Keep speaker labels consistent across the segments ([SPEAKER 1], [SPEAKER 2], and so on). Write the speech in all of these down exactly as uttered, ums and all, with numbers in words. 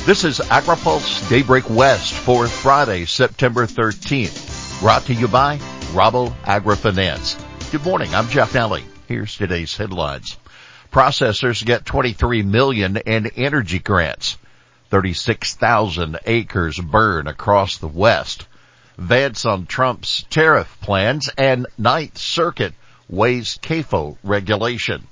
[SPEAKER 1] This is AgriPulse Daybreak West for Friday, September thirteenth. Brought to you by Rabo AgriFinance. Good morning, I'm Jeff Nally. Here's today's headlines. Processors get twenty-three million dollars in energy grants. thirty-six thousand acres burn across the West. Vance on Trump's tariff plans, and Ninth Circuit weighs C A F O regulation.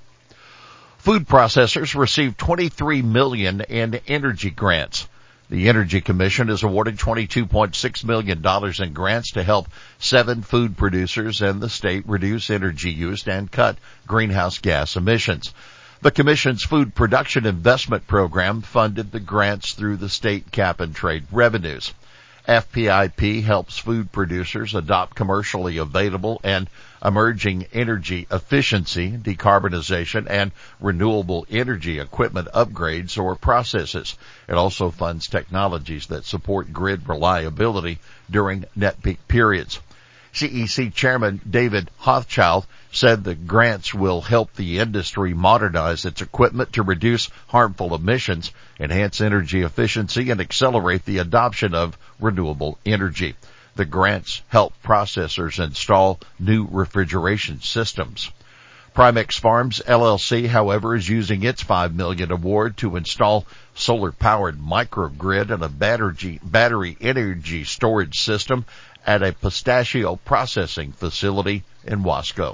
[SPEAKER 1] Food processors received twenty-three million dollars in energy grants. The Energy Commission has awarded twenty-two point six million dollars in grants to help seven food producers in the state reduce energy use and cut greenhouse gas emissions. The Commission's Food Production Investment Program funded the grants through the state cap and trade revenues. F P I P helps food producers adopt commercially available and emerging energy efficiency, decarbonization, and renewable energy equipment upgrades or processes. It also funds technologies that support grid reliability during net peak periods. C E C Chairman David Hochschild said the grants will help the industry modernize its equipment to reduce harmful emissions, enhance energy efficiency, and accelerate the adoption of renewable energy. The grants help processors install new refrigeration systems. Primix Farms L L C, however, is using its five million dollars award to install solar-powered microgrid and a battery, battery energy storage system at a pistachio processing facility in Wasco.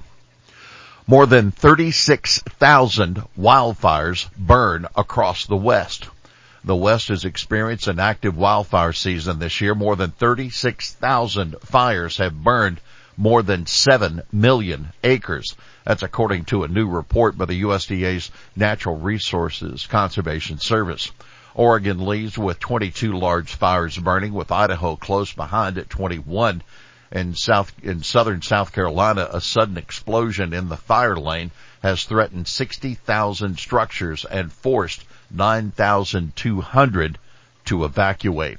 [SPEAKER 1] More than thirty-six thousand wildfires burn across the West. The West has experienced an active wildfire season this year. More than thirty-six thousand fires have burned more than seven million acres. That's according to a new report by the U S D A's Natural Resources Conservation Service. Oregon leads with twenty-two large fires burning, with Idaho close behind at twenty-one. In South, in southern South Carolina, a sudden explosion in the fire lane has threatened sixty thousand structures and forced nine thousand two hundred to evacuate.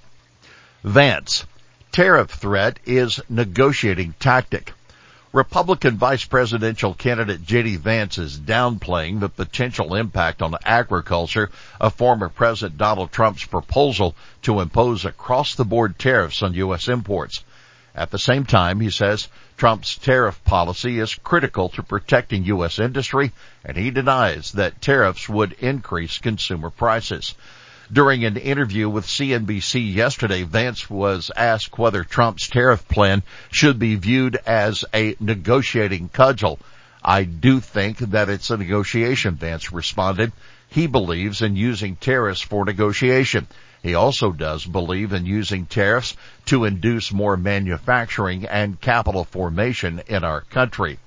[SPEAKER 1] Vance, tariff threat is negotiating tactic. Republican vice presidential candidate J D Vance is downplaying the potential impact on agriculture of former President Donald Trump's proposal to impose across-the-board tariffs on U S imports. At the same time, he says Trump's tariff policy is critical to protecting U S industry, and he denies that tariffs would increase consumer prices. During an interview with C N B C yesterday, Vance was asked whether Trump's tariff plan should be viewed as a negotiating cudgel. I do think that it's a negotiation, Vance responded. He believes in using tariffs for negotiation. He also does believe in using tariffs to induce more manufacturing and capital formation in our country.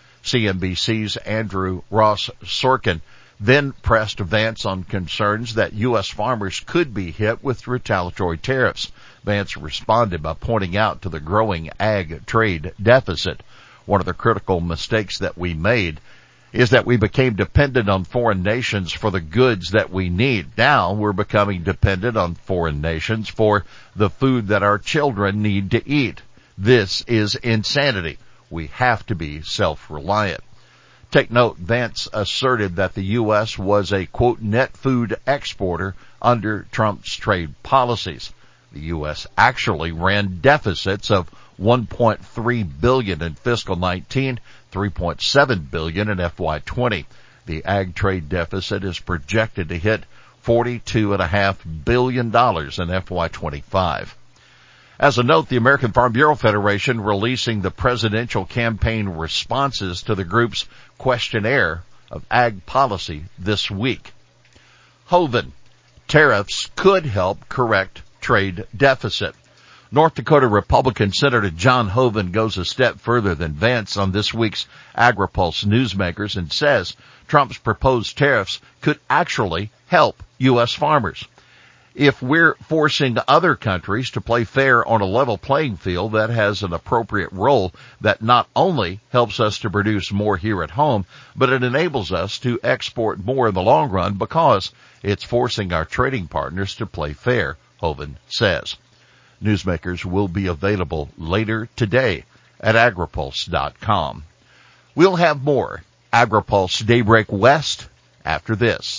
[SPEAKER 1] C N B C's Andrew Ross Sorkin then pressed Vance on concerns that U S farmers could be hit with retaliatory tariffs. Vance responded by pointing out to the growing ag trade deficit. One of the critical mistakes that we made is that we became dependent on foreign nations for the goods that we need. Now we're becoming dependent on foreign nations for the food that our children need to eat. This is insanity. We have to be self-reliant. Take note, Vance asserted that the U S was a, quote, net food exporter under Trump's trade policies. The U S actually ran deficits of one point three billion dollars in fiscal nineteen, three point seven billion dollars in F Y twenty. The ag trade deficit is projected to hit forty-two point five billion dollars in F Y twenty-five. As a note, the American Farm Bureau Federation releasing the presidential campaign responses to the group's questionnaire of ag policy this week. Hoeven, tariffs could help correct trade deficit. North Dakota Republican Senator John Hoeven goes a step further than Vance on this week's AgriPulse Newsmakers and says Trump's proposed tariffs could actually help U S farmers. If we're forcing other countries to play fair on a level playing field, that has an appropriate role that not only helps us to produce more here at home, but it enables us to export more in the long run because it's forcing our trading partners to play fair, Hoeven says. Newsmakers will be available later today at agripulse dot com. We'll have more AgriPulse Daybreak West after this.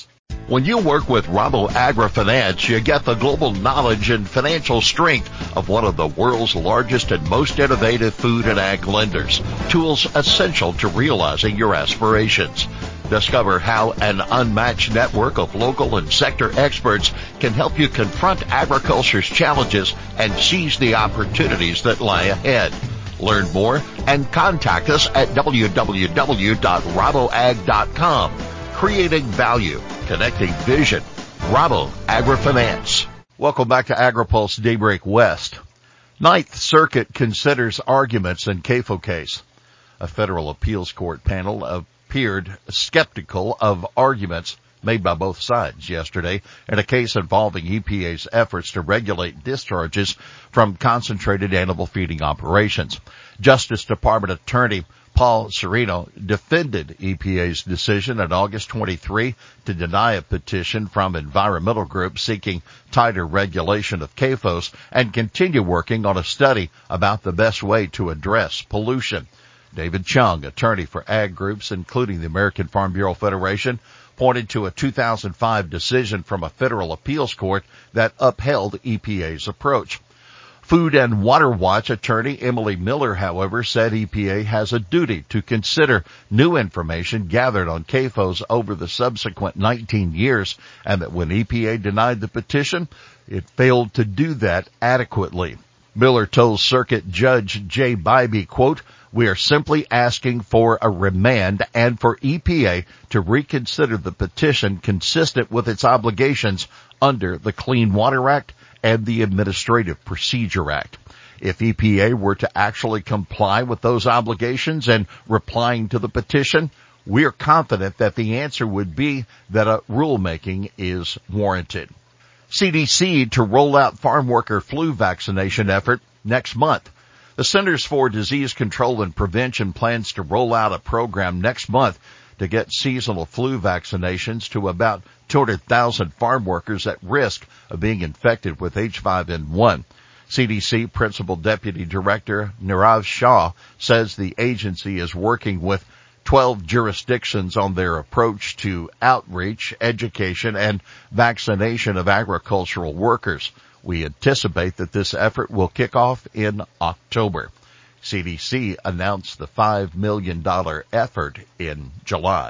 [SPEAKER 1] When you work with Rabo AgriFinance, you get the global knowledge and financial strength of one of the world's largest and most innovative food and ag lenders. Tools essential to realizing your aspirations. Discover how an unmatched network of local and sector experts can help you confront agriculture's challenges and seize the opportunities that lie ahead. Learn more and contact us at w w w dot rabo ag dot com. Creating value, connecting vision. Rabo AgriFinance. Welcome back to AgriPulse Daybreak West. Ninth Circuit considers arguments in C A F O case. A federal appeals court panel appeared skeptical of arguments made by both sides yesterday in a case involving E P A's efforts to regulate discharges from concentrated animal feeding operations. Justice Department Attorney Paul Sereno defended E P A's decision on August twenty-third to deny a petition from environmental groups seeking tighter regulation of C A F Os and continue working on a study about the best way to address pollution. David Chung, attorney for ag groups, including the American Farm Bureau Federation, pointed to a two thousand five decision from a federal appeals court that upheld E P A's approach. Food and Water Watch attorney Emily Miller, however, said E P A has a duty to consider new information gathered on C A F Os over the subsequent nineteen years, and that when E P A denied the petition, it failed to do that adequately. Miller told Circuit Judge Jay Bybee, quote, "We are simply asking for a remand and for E P A to reconsider the petition consistent with its obligations under the Clean Water Act and the Administrative Procedure Act. If E P A were to actually comply with those obligations and replying to the petition, we are confident that the answer would be that a rulemaking is warranted." C D C to roll out farm worker flu vaccination effort next month. The Centers for Disease Control and Prevention plans to roll out a program next month to get seasonal flu vaccinations to about two hundred thousand farm workers at risk of being infected with H five N one. C D C Principal Deputy Director Nirav Shah says the agency is working with twelve jurisdictions on their approach to outreach, education, and vaccination of agricultural workers. We anticipate that this effort will kick off in October. C D C announced the five million dollars effort in July.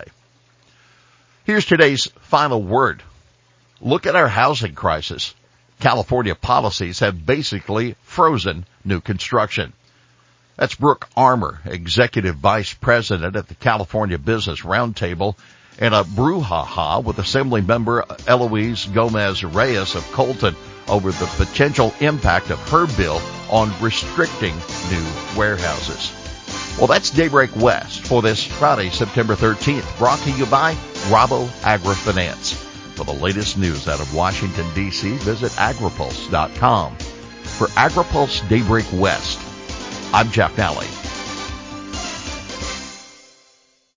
[SPEAKER 1] Here's today's final word. Look at our housing crisis. California policies have basically frozen new construction. That's Brooke Armour, Executive Vice President at the California Business Roundtable, in a brouhaha with Assembly Member Eloise Gomez-Reyes of Colton over the potential impact of her bill on restricting new warehouses. Well, that's Daybreak West for this Friday, September thirteenth, brought to you by Rabo AgriFinance. For the latest news out of Washington, D C, visit agripulse dot com. For AgriPulse Daybreak West, I'm Jeff Nally.